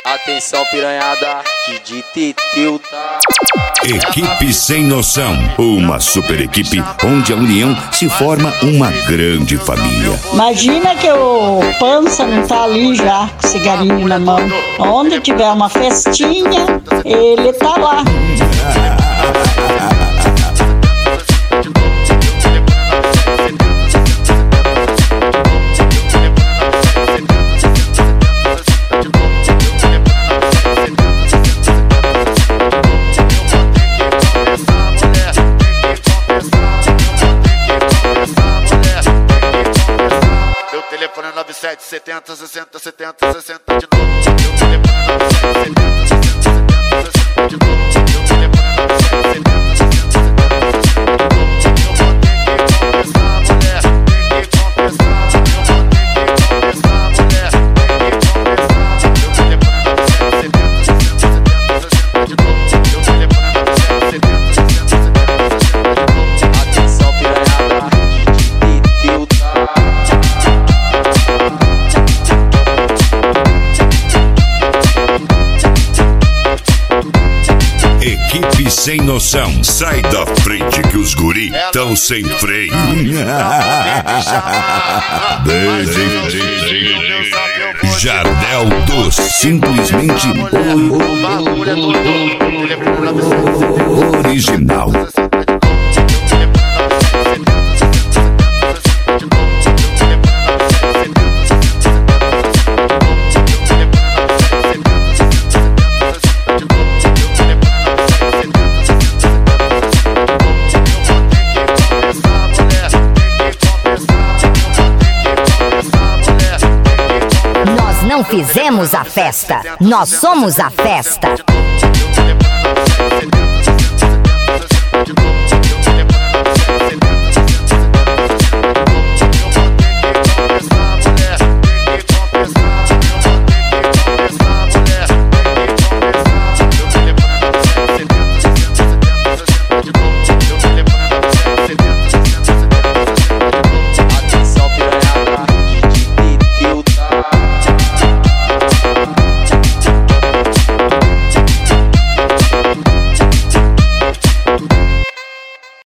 Atenção piranhada, Didi Titeu tá. Equipe Sem Noção, uma super equipe onde a união se forma uma grande família. Imagina que o Pança não tá ali já, com cigarinho na mão. Onde tiver uma festinha, ele tá lá. Telefone 97 70 60 70 60 de novo. Meu telefone 97 70 60 de novo. Meu telefone Equipe Sem Noção, sai da frente que os guri tão sem freio. Jardel dos simplesmente original. Não fizemos a festa, nós somos a festa.